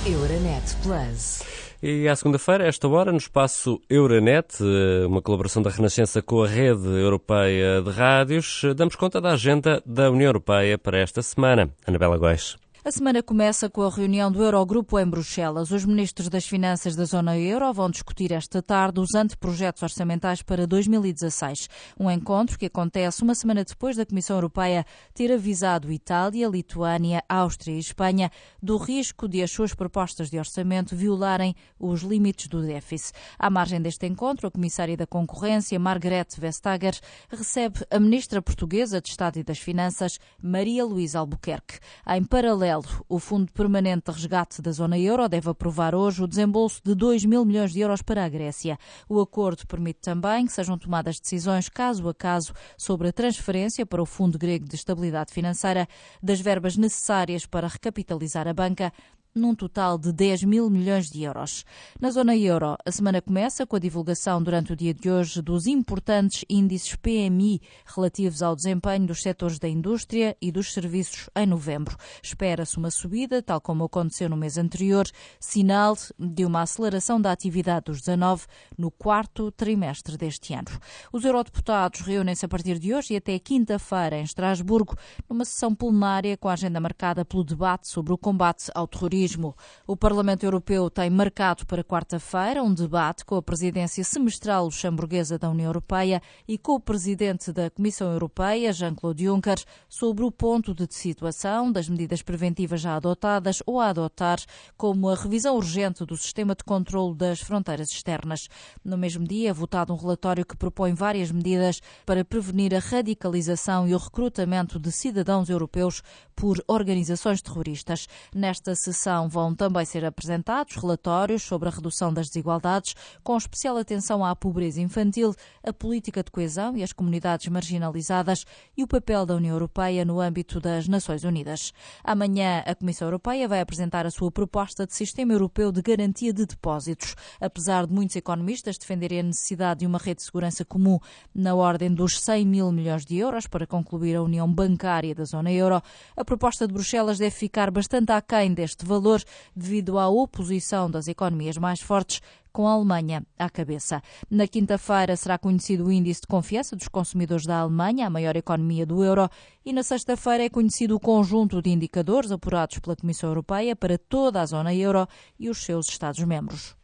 Euronet Plus. E à segunda-feira, a esta hora, no espaço Euronet, uma colaboração da Renascença com a Rede Europeia de Rádios, damos conta da agenda da União Europeia para esta semana. Anabela Góes. A semana começa com a reunião do Eurogrupo em Bruxelas. Os ministros das Finanças da zona euro vão discutir esta tarde os anteprojetos orçamentais para 2016. Um encontro que acontece uma semana depois da Comissão Europeia ter avisado Itália, Lituânia, Áustria e Espanha do risco de as suas propostas de orçamento violarem os limites do déficit. À margem deste encontro, a Comissária da Concorrência, Margrethe Vestager, recebe a ministra portuguesa de Estado e das Finanças, Maria Luísa Albuquerque. Em paralelo, o Fundo Permanente de Resgate da Zona Euro deve aprovar hoje o desembolso de 2 mil milhões de euros para a Grécia. O acordo permite também que sejam tomadas decisões caso a caso sobre a transferência para o Fundo Grego de Estabilidade Financeira das verbas necessárias para recapitalizar a banca, num total de 10 mil milhões de euros. Na zona euro, a semana começa com a divulgação durante o dia de hoje dos importantes índices PMI relativos ao desempenho dos setores da indústria e dos serviços em novembro. Espera-se uma subida, tal como aconteceu no mês anterior, sinal de uma aceleração da atividade dos 19 no quarto trimestre deste ano. Os eurodeputados reúnem-se a partir de hoje e até quinta-feira em Estrasburgo, numa sessão plenária com a agenda marcada pelo debate sobre o combate ao terrorismo. O Parlamento Europeu tem marcado para quarta-feira um debate com a presidência semestral luxemburguesa da União Europeia e com o presidente da Comissão Europeia, Jean-Claude Juncker, sobre o ponto de situação das medidas preventivas já adotadas ou a adotar, como a revisão urgente do sistema de controlo das fronteiras externas. No mesmo dia, é votado um relatório que propõe várias medidas para prevenir a radicalização e o recrutamento de cidadãos europeus por organizações terroristas. Nesta sessão vão também ser apresentados relatórios sobre a redução das desigualdades, com especial atenção à pobreza infantil, a política de coesão e as comunidades marginalizadas e o papel da União Europeia no âmbito das Nações Unidas. Amanhã, a Comissão Europeia vai apresentar a sua proposta de Sistema Europeu de Garantia de Depósitos. Apesar de muitos economistas defenderem a necessidade de uma rede de segurança comum na ordem dos 100 mil milhões de euros para concluir a União Bancária da zona euro, a proposta de Bruxelas deve ficar bastante aquém deste valor devido à oposição das economias mais fortes, com a Alemanha à cabeça. Na quinta-feira será conhecido o índice de confiança dos consumidores da Alemanha, a maior economia do euro, e na sexta-feira é conhecido o conjunto de indicadores apurados pela Comissão Europeia para toda a zona euro e os seus Estados-membros.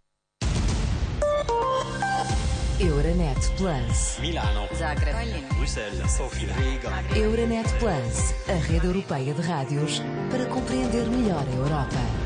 Euronet Plus. Milano, Zagreb, Bruxelas, Sofia, Riga. Euronet Plus, a rede europeia de rádios para compreender melhor a Europa.